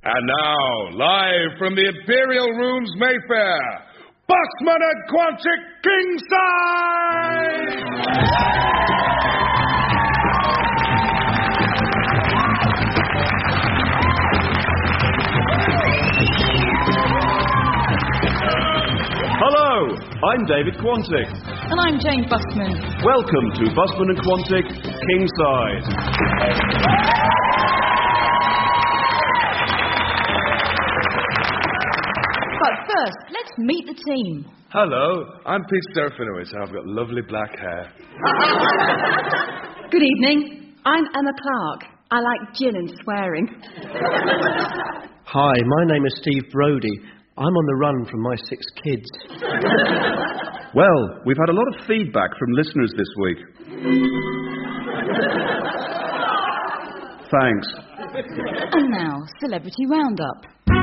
And now, live from the Imperial Rooms, Mayfair, Busman and Quantic Kingside! Hello, I'm David Quantic. And I'm Jane Busman. Welcome to Busman and Quantic Kingside. But first, let's meet the team. Hello, I'm Pete Serafinowicz. I've got lovely black hair. Good evening. I'm Emma Clark. I like gin and swearing. Hi, my name is Steve Brodie. I'm on the run from my 6 kids. Well, we've had a lot of feedback from listeners this week. Thanks. And now, Celebrity Roundup.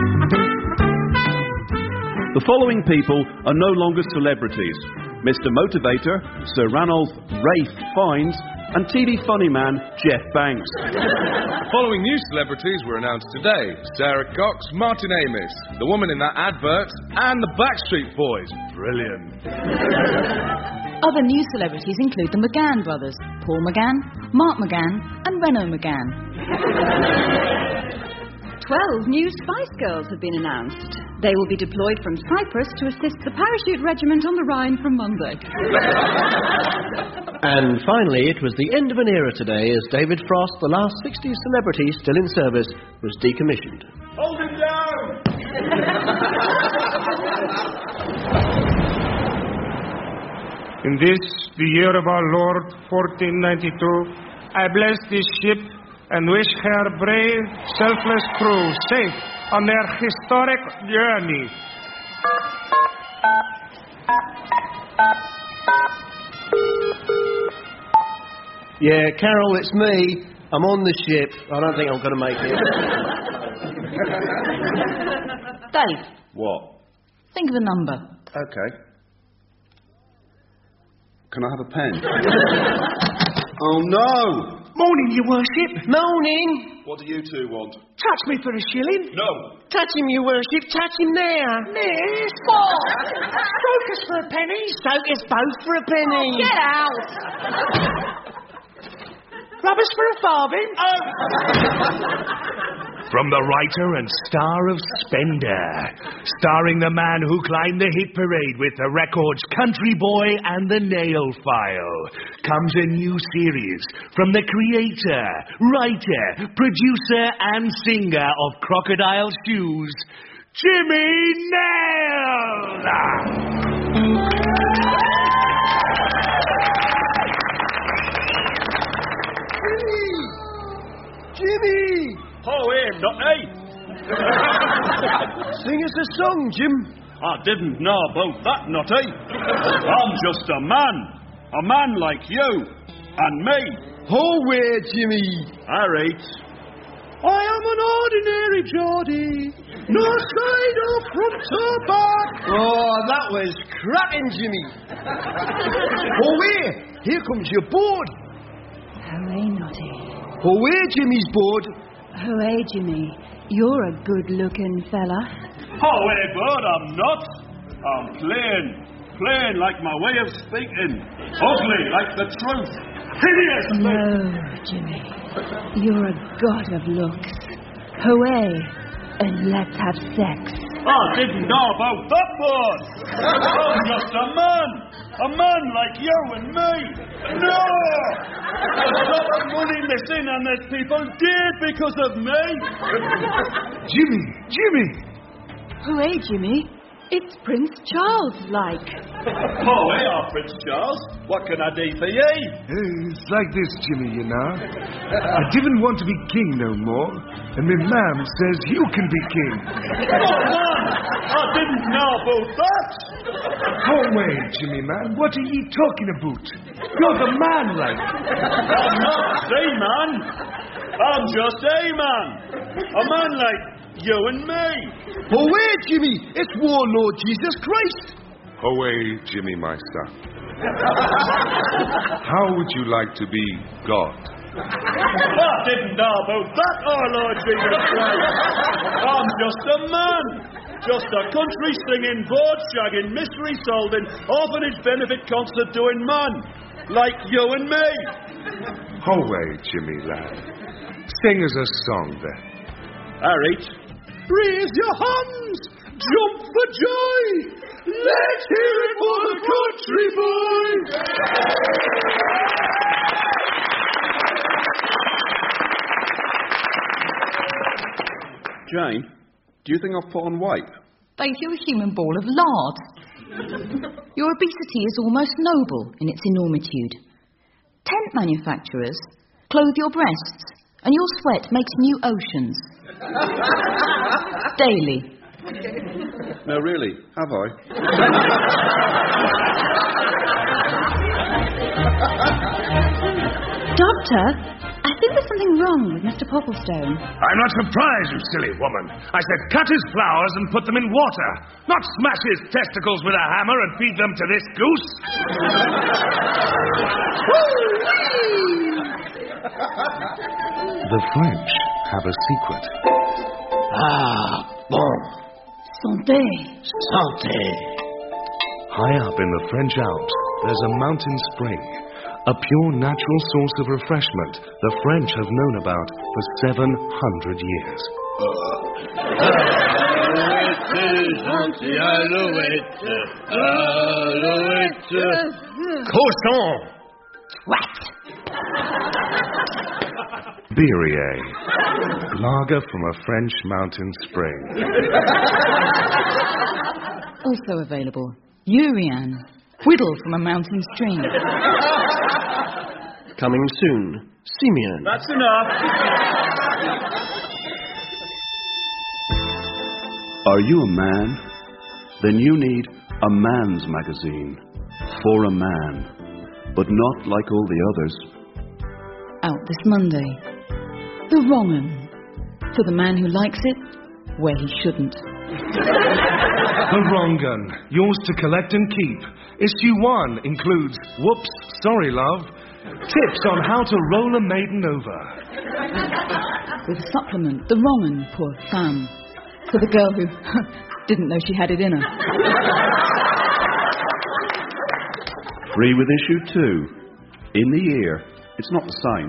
The following people are no longer celebrities. Mr. Motivator, Sir Ranulph Rafe Fiennes, and TV funny man Jeff Banks. The following new celebrities were announced today. Sarah Cox, Martin Amis, the woman in that advert, and the Backstreet Boys. Brilliant. Other new celebrities include the McGann brothers, Paul McGann, Mark McGann, and Renaud McGann. 12 new Spice Girls have been announced. They will be deployed from Cyprus to assist the parachute regiment on the Rhine from Monday. And finally, it was the end of an era today as David Frost, the last 60 celebrity still in service, was decommissioned. Hold him down! In this, the year of our Lord, 1492, I bless this ship and wish her brave, selfless crew safe on their historic journey. Yeah, Carol, it's me. I'm on the ship. I don't think I'm going to make it. Dave, What? think of a number. Okay. Can I have a pen? Oh, no! Morning, your worship. Morning! What do you two want? Touch me for a shilling. No! Touch him, your worship. Touch him there. Miss, what? Stroke us for a penny. Soak us both for a penny. Get out. Rub us for a farthing. From the writer and star of Spender, starring the man who climbed the hit parade with the records Country Boy and the Nail File, comes a new series from the creator, writer, producer and singer of Crocodile Shoes, Jimmy Nail! Jimmy! Oh, him, not me! Sing us a song, Jim. I didn't know about that, Nutty. I'm just a man like you and me. Oh, where, Jimmy? All right. I am an ordinary Geordie, no side or front or back. Oh, that was cracking, Jimmy. Oh, where? Here comes your board. Hooray, Noddy. Oh, where, Jimmy's board? Hooray, Jimmy. You're a good-looking fella. Oh, hey, bud, I'm not. I'm plain like my way of speaking. Ugly like the truth. Hideous. No, Jimmy. You're a god of looks. Hooray, and let's have sex. I didn't know about that, bud. I'm just a man like you and me. No! There's lots of money missing and there's people dead because of me. Jimmy. Hooray, Jimmy. It's Prince Charles, like. Oh, hey, Prince Charles. What can I do for you? It's like this, Jimmy, you know. I didn't want to be king no more, and my ma'am says you can be king. Oh, man! I didn't know about that. Go away, Jimmy, man. What are ye talking about? You're the man, like. I'm not the man. I'm just a man. A man like you and me. Oh, where, Jimmy? It's Warlord Jesus Christ. Away, Jimmy, my son. How would you like to be God? I didn't know about that, oh Lord Jesus Christ. I'm just a man. Just a country singing, board shagging, mystery solving, orphanage benefit concert doing man. Like you and me. Away, Jimmy lad. Sing us a song then. Harry. Raise your hands, jump for joy. Let's hear it for the country boy. Jane, do you think I've put on weight? Thank you, a human ball of lard. Your obesity is almost noble in its enormitude. Tent manufacturers clothe your breasts, and your sweat makes new oceans. Daily. No, really, have I? Doctor, I think there's something wrong with Mr. Popplestone. I'm not surprised, you silly woman. I said cut his flowers and put them in water, not smash his testicles with a hammer and feed them to this goose. The French have a secret. Ah, bon. Santé. Santé. High up in the French Alps, there's a mountain spring, a pure natural source of refreshment the French have known about for 700 years. Cochon. Birrier, lager from a French mountain spring. Also available, Urian, whittle from a mountain stream. Coming soon, Simeon. That's enough. Are you a man? Then you need a man's magazine. For a man. But not like all the others. Out this Monday. The Wrong 'Un. For the man who likes it, where he shouldn't. The Wrong 'Un, yours to collect and keep. Issue 1 includes Whoops, Sorry Love, tips on how to roll a maiden over. With supplement, The Wrong 'Un, poor femme. For the girl who didn't know she had it in her. Free with issue 2. In the ear. It's not the same.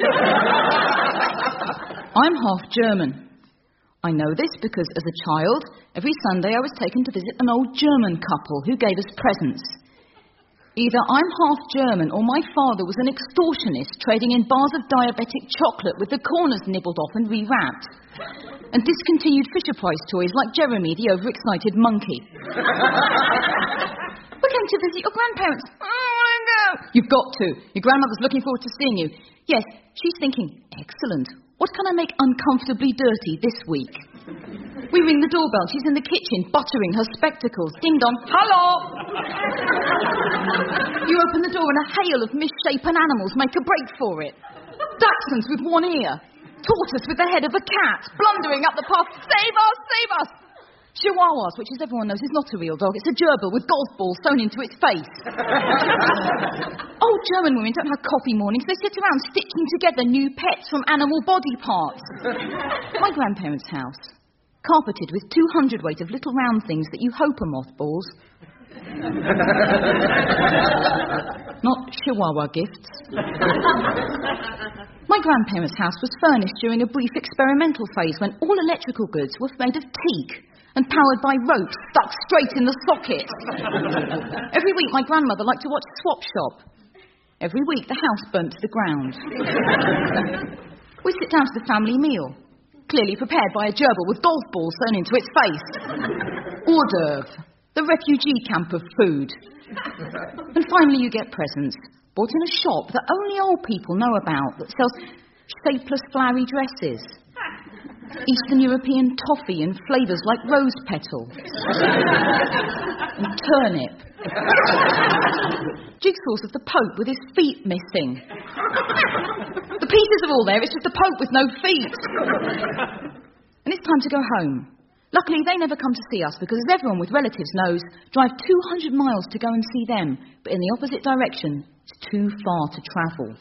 I'm half German. I know this because as a child, every Sunday I was taken to visit an old German couple who gave us presents. Either I'm half German or my father was an extortionist trading in bars of diabetic chocolate with the corners nibbled off and rewrapped. And discontinued Fisher-Price toys like Jeremy, the overexcited monkey. We came to visit your grandparents. Oh, I want to go. You've got to. Your grandmother's looking forward to seeing you. Yes, she's thinking, excellent. What can I make uncomfortably dirty this week? We ring the doorbell. She's in the kitchen, buttering her spectacles. Ding-dong. Hello! You open the door and a hail of misshapen animals make a break for it. Dachshunds with one ear. Tortoise with the head of a cat, blundering up the path. Save us! Save us! Chihuahuas, which as everyone knows is not a real dog. It's a gerbil with golf balls sewn into its face. Old German women don't have coffee mornings. They sit around stitching together new pets from animal body parts. My grandparents' house, carpeted with 200 weight of little round things that you hope are mothballs. Not Chihuahua gifts. My grandparents' house was furnished during a brief experimental phase when all electrical goods were made of teak and powered by ropes stuck straight in the socket. Every week my grandmother liked to watch Swap Shop. Every week the house burnt to the ground. We sit down to the family meal, clearly prepared by a gerbil with golf balls sewn into its face. Hors d'oeuvre, the refugee camp of food. And finally you get presents, bought in a shop that only old people know about, that sells shapeless flowery dresses, Eastern European toffee in flavours like rose petal and turnip, jigsaws of the Pope with his feet missing. The pieces are all there, it's just the Pope with no feet. And it's time to go home. Luckily, they never come to see us because, as everyone with relatives knows, drive 200 miles to go and see them, but in the opposite direction, it's too far to travel.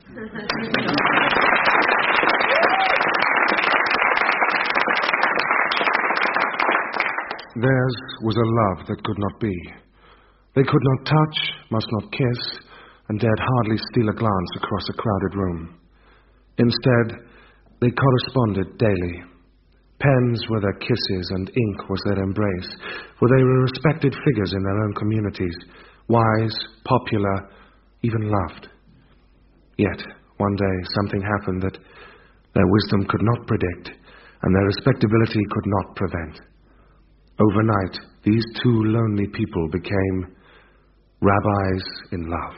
Theirs was a love that could not be. They could not touch, must not kiss, and dared hardly steal a glance across a crowded room. Instead, they corresponded daily. Pens were their kisses and ink was their embrace, for they were respected figures in their own communities, wise, popular, even loved. Yet, one day, something happened that their wisdom could not predict, and their respectability could not prevent. Overnight, these two lonely people became rabbis in love.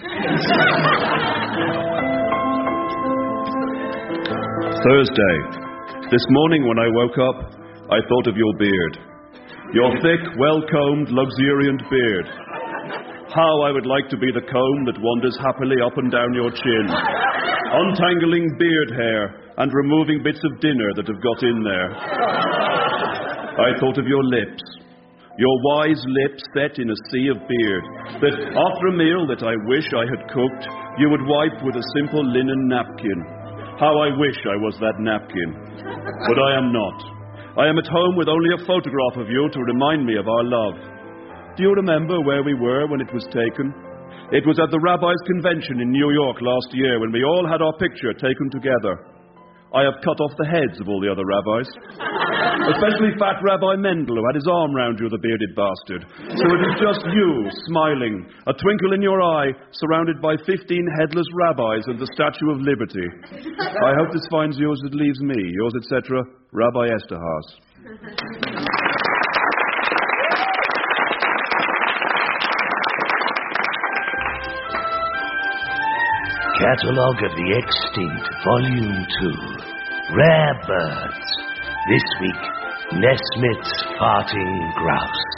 Thursday. This morning when I woke up, I thought of your beard. Your thick, well-combed, luxuriant beard. How I would like to be the comb that wanders happily up and down your chin, untangling beard hair and removing bits of dinner that have got in there. I thought of your lips. Your wise lips set in a sea of beard, that after a meal that I wish I had cooked, you would wipe with a simple linen napkin. How I wish I was that napkin. But I am not. I am at home with only a photograph of you to remind me of our love. Do you remember where we were when it was taken? It was at the Rabbis' Convention in New York last year when we all had our picture taken together. I have cut off the heads of all the other rabbis. Especially Fat Rabbi Mendel, who had his arm round you, the bearded bastard. So it is just you, smiling, a twinkle in your eye, surrounded by 15 headless rabbis and the Statue of Liberty. I hope this finds you as it leaves me. Yours, etc., Rabbi Esterhaas. Catalogue of the Extinct, Volume 2. Rare Birds. This week, Nesmith's Farting Grouse.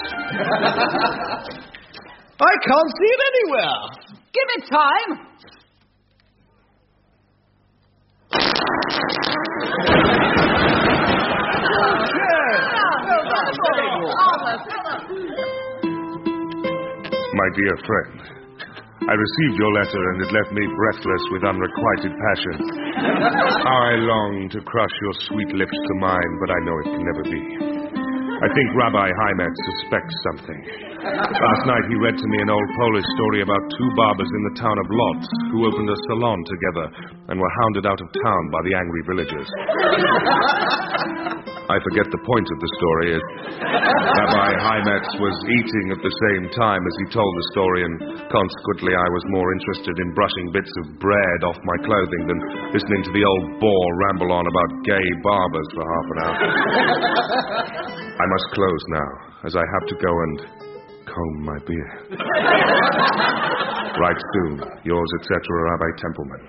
I can't see it anywhere. Give it time. My dear friend, I received your letter and it left me breathless with unrequited passion. How I long to crush your sweet lips to mine, but I know it can never be. I think Rabbi Haimet suspects something. Last night he read to me an old Polish story about two barbers in the town of Lodz who opened a salon together and were hounded out of town by the angry villagers. I forget the point of the story is Rabbi Haimet was eating at the same time as he told the story, and consequently I was more interested in brushing bits of bread off my clothing than listening to the old bore ramble on about gay barbers for half an hour. I must close now, as I have to go and comb my beard. Write soon. Yours, etc., Rabbi Templeman.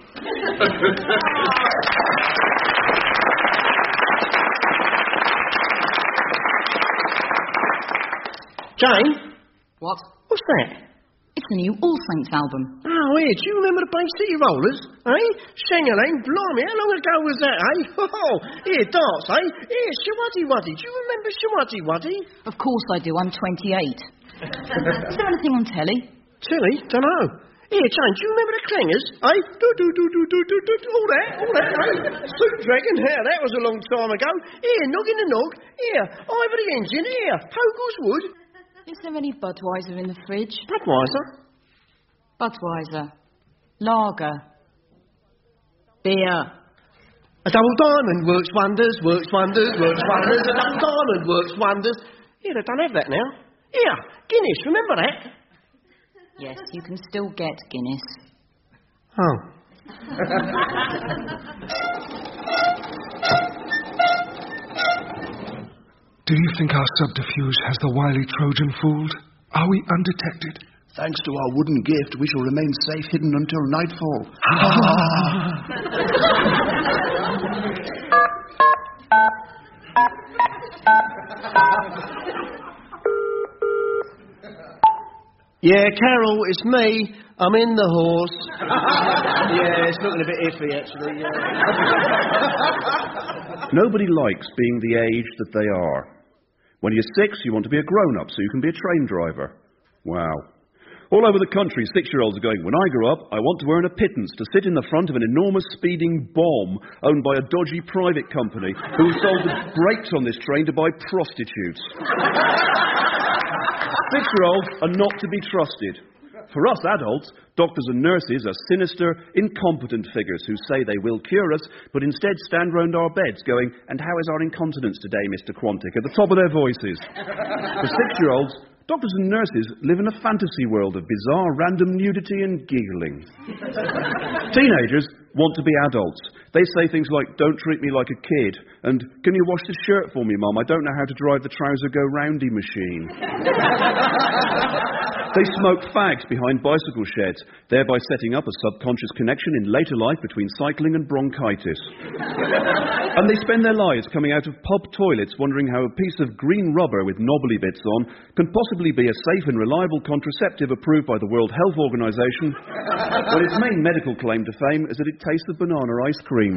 Jane? What? What's that? It's the new All Saints album. Oh, here, do you remember the Bay City Rollers? Eh? Shang-a-lang, blimey, how long ago was that, eh? Oh, here, dance, eh? Here, Shawaddy Waddy. Do you remember Shawaddy Waddy? Of course I do. I'm 28. Is there anything on telly? Tilly? Dunno. Here, Jane, do you remember the Clangers? Eh? Do, all that, eh? Suit Dragon, here, that was a long time ago. Here, Nog in the Nog. Here, Ivor the Engine. Here, Hogarth's Wood. Is there any Budweiser in the fridge? Budweiser? Budweiser. Lager. Beer. A double diamond works wonders, works wonders, works wonders. A double diamond works wonders. Here, they don't have that now. Here, Guinness, remember that? Yes, you can still get Guinness. Oh. Do you think our subterfuge has the wily Trojan fooled? Are we undetected? Thanks to our wooden gift, we shall remain safe hidden until nightfall. Yeah, Carol, it's me. I'm in the horse. Yeah, it's looking a bit iffy, actually. Yeah. Nobody likes being the age that they are. When you're 6, you want to be a grown-up so you can be a train driver. Wow. All over the country, 6-year-olds are going, when I grow up, I want to earn a pittance to sit in the front of an enormous speeding bomb owned by a dodgy private company who sold the brakes on this train to buy prostitutes. 6-year-olds are not to be trusted. For us adults, doctors and nurses are sinister, incompetent figures who say they will cure us, but instead stand round our beds going, and how is our incontinence today, Mr. Quantic, at the top of their voices. For 6-year-olds, doctors and nurses live in a fantasy world of bizarre random nudity and giggling. Teenagers want to be adults. They say things like, don't treat me like a kid, and can you wash the shirt for me, Mum? I don't know how to drive the trouser-go-roundy machine. They smoke fags behind bicycle sheds, thereby setting up a subconscious connection in later life between cycling and bronchitis. And they spend their lives coming out of pub toilets wondering how a piece of green rubber with knobbly bits on can possibly be a safe and reliable contraceptive approved by the World Health Organization, when its main medical claim to fame is that it tastes of banana ice cream.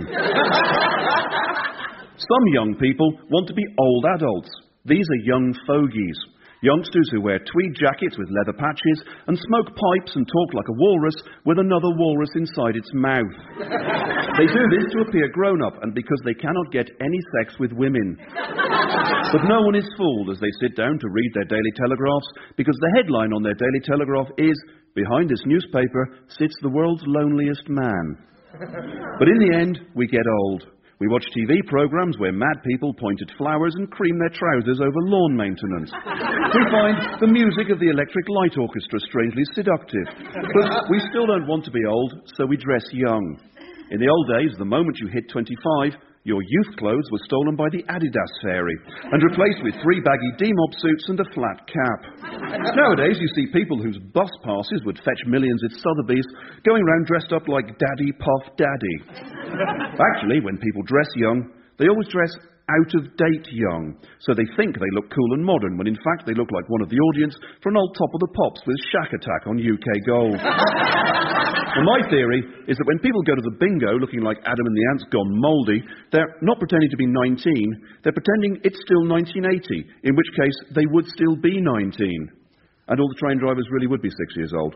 Some young people want to be old adults. These are young fogies. Youngsters who wear tweed jackets with leather patches and smoke pipes and talk like a walrus with another walrus inside its mouth. They do this to appear grown-up and because they cannot get any sex with women. But no one is fooled as they sit down to read their Daily Telegraphs because the headline on their Daily Telegraph is, behind this newspaper sits the world's loneliest man. But in the end, we get old. We watch TV programmes where mad people point at flowers and cream their trousers over lawn maintenance. We find the music of the Electric Light Orchestra strangely seductive. But we still don't want to be old, so we dress young. In the old days, the moment you hit 25, your youth clothes were stolen by the Adidas fairy and replaced with 3 baggy D-mob suits and a flat cap. Nowadays, you see people whose bus passes would fetch millions at Sotheby's going round dressed up like Daddy Puff Daddy. Actually, when people dress young, they always dress out-of-date young, so they think they look cool and modern, when in fact they look like one of the audience for an old Top of the Pops with Shack Attack on UK Gold. And my theory is that when people go to the bingo looking like Adam and the Ants gone mouldy, they're not pretending to be 19, they're pretending it's still 1980, in which case they would still be 19. And all the train drivers really would be 6 years old.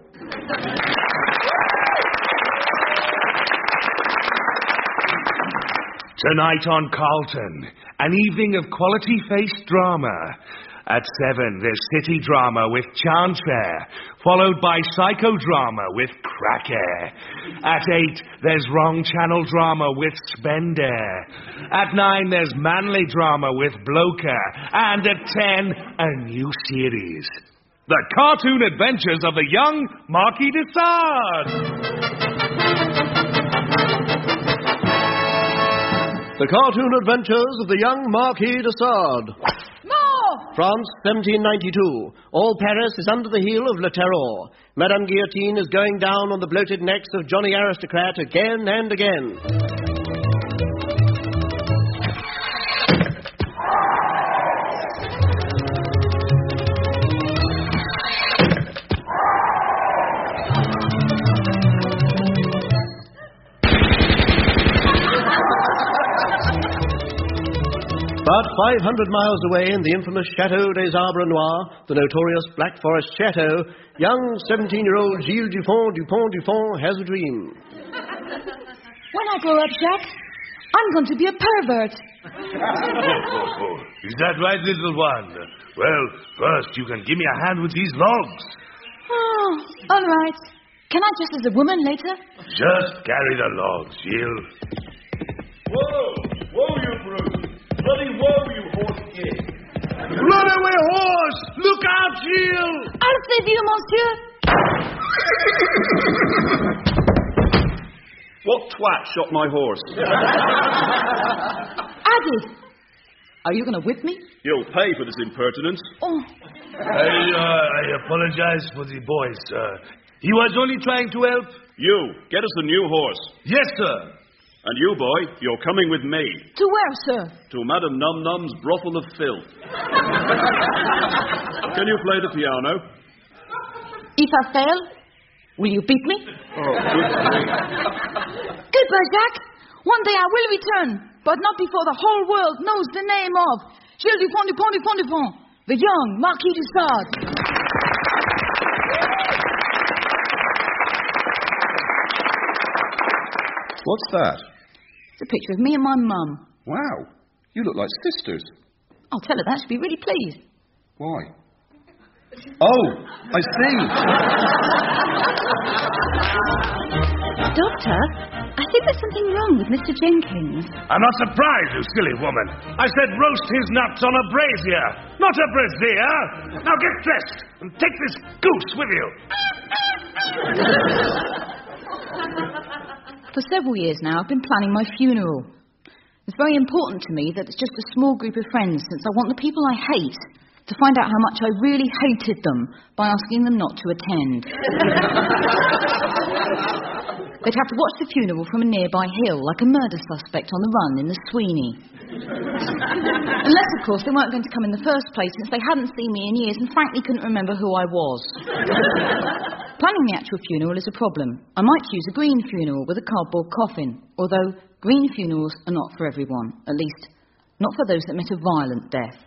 Tonight on Carlton, an evening of quality-faced drama. At 7, there's city drama with Chanfair, followed by psychodrama with Cracker. At 8, there's wrong channel drama with Spender. At 9, there's manly drama with Bloker. And at 10, a new series. The Cartoon Adventures of the Young Marquis de Sade. The Cartoon Adventures of the Young Marquis de Sade. More! France, 1792. All Paris is under the heel of Le Terror. Madame Guillotine is going down on the bloated necks of Johnny Aristocrat again and again. About 500 miles away in the infamous Chateau des Arbres Noirs, the notorious Black Forest Chateau, young 17-year-old Gilles Dupont has a dream. When I grow up, Jacques, I'm going to be a pervert. Is that right, little one? Well, first you can give me a hand with these logs. Oh, all right. Can I dress as a woman later? Just carry the logs, Gilles. Whoa, you brute. Bloody whoa, you horse kid. Run away, horse! Look out, Gilles! I'll save you, monsieur. What twat shot my horse? Aggie, are you going to whip me? You'll pay for this impertinence. Oh. I apologize for the boy, sir. He was only trying to help. You, get us a new horse. Yes, sir. And you, boy, you're coming with me. To where, sir? To Madame Num Num's brothel of filth. Can you play the piano? If I fail, will you beat me? Oh, Goodbye, Jacques. One day I will return, but not before the whole world knows the name of Gilles Dupont, the young Marquis de Sade. What's that? It's a picture of me and my mum. Wow, you look like sisters. I'll tell her that. She'll be really pleased. Why? Oh, I see. Doctor, I think there's something wrong with Mr. Jenkins. I'm not surprised, you silly woman. I said roast his nuts on a brazier, not a brazier. Now get dressed and take this goose with you. For several years now, I've been planning my funeral. It's very important to me that it's just a small group of friends, since I want the people I hate to find out how much I really hated them by asking them not to attend. They'd have to watch the funeral from a nearby hill, like a murder suspect on the run in the Sweeney. Unless, of course, they weren't going to come in the first place, since they hadn't seen me in years and frankly couldn't remember who I was. Planning the actual funeral is a problem. I might choose a green funeral with a cardboard coffin, although green funerals are not for everyone, at least not for those that met a violent death.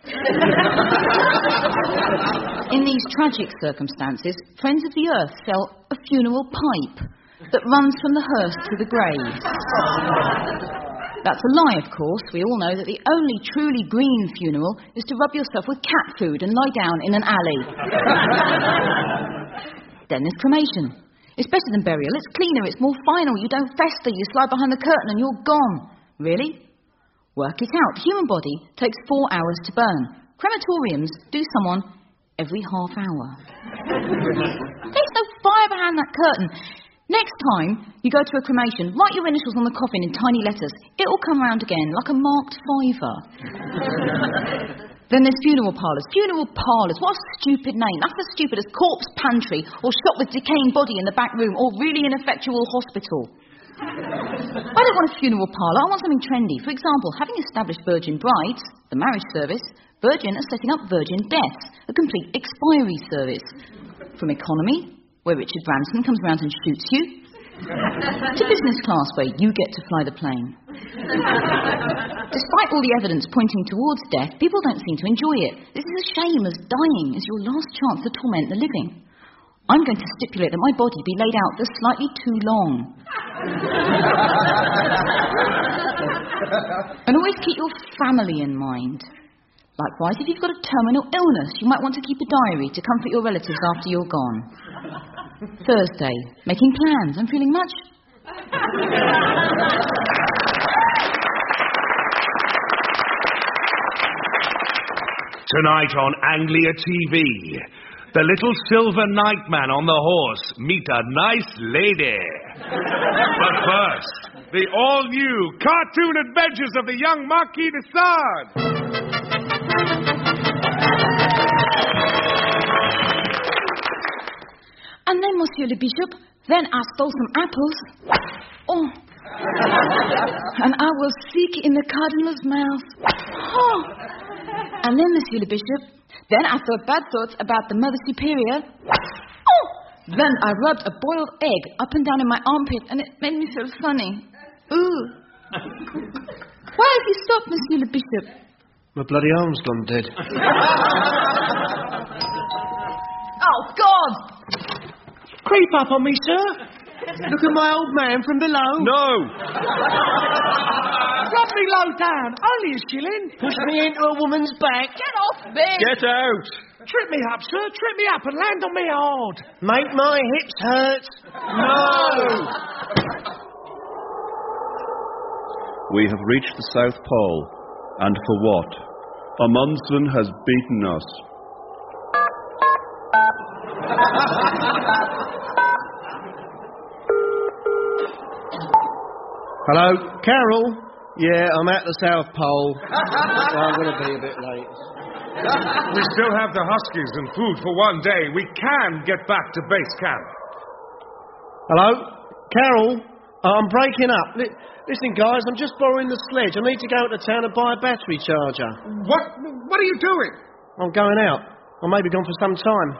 In these tragic circumstances, Friends of the Earth sell a funeral pipe that runs from the hearse to the grave. That's a lie, of course. We all know that the only truly green funeral is to rub yourself with cat food and lie down in an alley. Then there's cremation. It's better than burial. It's cleaner. It's more final. You don't fester. You slide behind the curtain and you're gone. Really? Work it out. Human body takes 4 hours to burn. Crematoriums do someone every half hour. There's no fire behind that curtain. Next time you go to a cremation, write your initials on the coffin in tiny letters. It'll come round again like a marked fiver. Then there's funeral parlours. Funeral parlours. What a stupid name. That's as stupid as corpse pantry or shop with decaying body in the back room or really ineffectual hospital. I don't want a funeral parlour. I want something trendy. For example, having established Virgin Brides, the marriage service, Virgin are setting up Virgin Deaths, a complete expiry service. From economy, where Richard Branson comes round and shoots you, to business class, where you get to fly the plane. Despite all the evidence pointing towards death, people don't seem to enjoy it. This is a shame, as dying is your last chance to torment the living. I'm going to stipulate that my body be laid out for slightly too long. And always keep your family in mind. Likewise, if you've got a terminal illness, you might want to keep a diary to comfort your relatives after you're gone. Thursday, making plans. I'm feeling much... Tonight on Anglia TV, the little silver nightman on the horse meet a nice lady. But first, the all-new cartoon adventures of the young Marquis de Sade. And then, Monsieur le Bishop, then I stole some apples. Oh. And I was sick in the cardinal's mouth. Oh. And then, Monsieur le Bishop, then I thought bad thoughts about the Mother Superior. Oh! Then I rubbed a boiled egg up and down in my armpit, and it made me feel funny. Ooh. Why have you stopped, Monsieur le Bishop? My bloody arm's gone dead. Oh, God! Creep up on me, sir. Look at my old man from below. No! Drop me low down. Only a shilling. Push me into a woman's back. Get off me! Get out! Trip me up, sir. Trip me up and land on me hard. Make my hips hurt. No! We have reached the South Pole. And for what? Amundsen has beaten us. Hello, Carol? Yeah, I'm at the South Pole. I'm going to be a bit late. We still have the Huskies and food for one day. We can get back to base camp. Hello? Carol? I'm breaking up. Listen, guys, I'm just borrowing the sledge. I need to go to town and buy a battery charger. What are you doing? I'm going out. I may be gone for some time.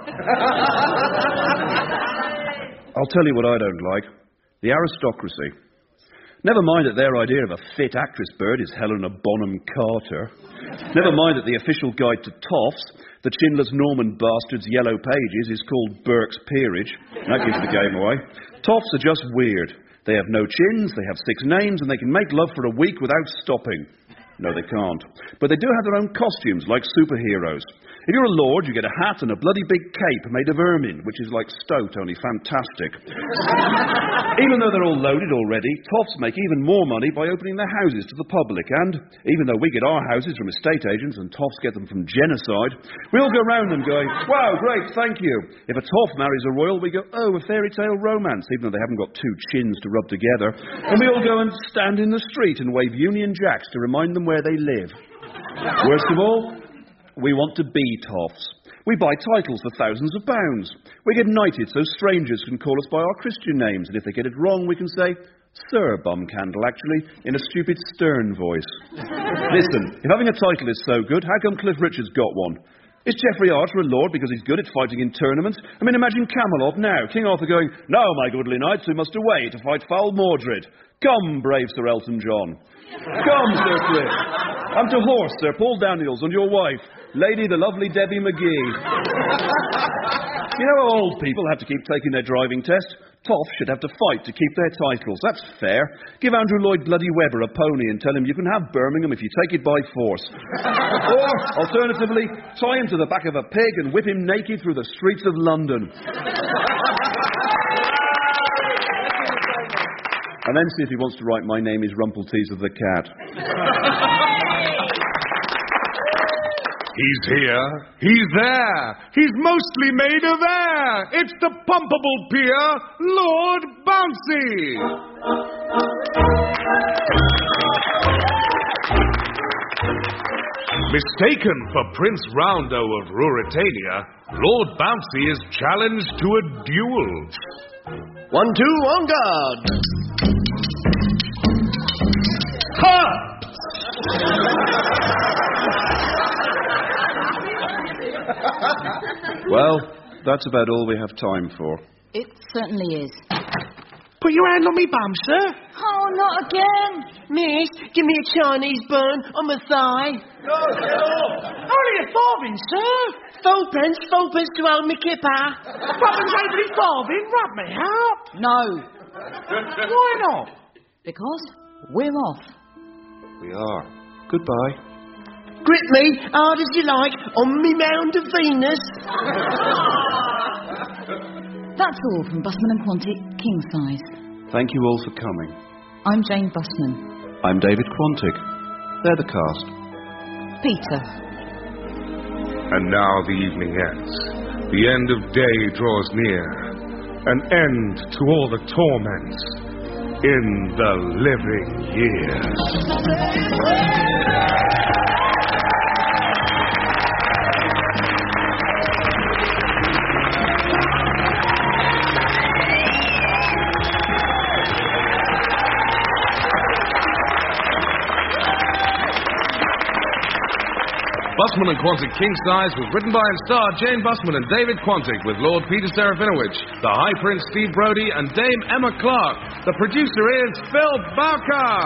I'll tell you what I don't like. The aristocracy. Never mind that their idea of a fit actress bird is Helena Bonham Carter. Never mind that the official guide to toffs, the chinless Norman bastard's yellow pages, is called Burke's Peerage. That gives the game away. Toffs are just weird. They have no chins, they have 6 names, and they can make love for a week without stopping. No, they can't. But they do have their own costumes, like superheroes. If you're a lord, you get a hat and a bloody big cape made of ermine, which is like stoat, only fantastic. Even though they're all loaded already, toffs make even more money by opening their houses to the public. And even though we get our houses from estate agents and toffs get them from genocide, we all go round them going, wow, great, thank you. If a toff marries a royal, we go, oh, a fairy tale romance, even though they haven't got 2 chins to rub together. And we all go and stand in the street and wave Union Jacks to remind them where they live. Worst of all, we want to be toffs. We buy titles for thousands of pounds. We get knighted so strangers can call us by our Christian names, and if they get it wrong, we can say, Sir Bumcandle, actually, in a stupid stern voice. Listen, if having a title is so good, how come Cliff Richard's got one? Is Geoffrey Archer a lord because he's good at fighting in tournaments? I mean, imagine Camelot now, King Arthur going, now, my goodly knights, we must away to fight foul Mordred. Come, brave Sir Elton John. Come, Sir Cliff. I'm to horse, Sir Paul Daniels, and your wife, Lady the lovely Debbie McGee. You know how old people have to keep taking their driving test? Toffs should have to fight to keep their titles. That's fair. Give Andrew Lloyd Bloody Webber a pony and tell him you can have Birmingham if you take it by force. Or, alternatively, tie him to the back of a pig and whip him naked through the streets of London. And then see if he wants to write, my name is Rumpeltease of the Cat. He's here. He's there. He's mostly made of air. It's the pumpable peer, Lord Bouncy. Mistaken for Prince Roundo of Ruritania, Lord Bouncy is challenged to a duel. 1, 2, on guard. Ha! Well, that's about all we have time for. It certainly is. Put your hand on me bum, sir. Oh, not again. Miss, give me a Chinese burn on my thigh. Only a farthing, sir. 4 pence to hold me kipper. Rubbing's only farthing. Rub me out. No. Why not? Because we're off. We are. Goodbye. Grip me hard as you like on me mound of Venus. That's all from Busman and Quantick, king size. Thank you all for coming. I'm Jane Busman. I'm David Quantick. They're the cast. Peter. And now the evening ends. The end of day draws near. An end to all the torments in the living year. Busman and Quantick King Size was written by and starred Jane Busman and David Quantick with Lord Peter Serafinowicz, the High Prince Steve Brodie and Dame Emma Clark. The producer is Phil Barker.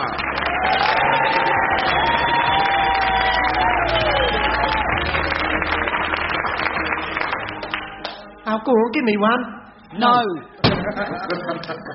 Oh, go on, give me one. No.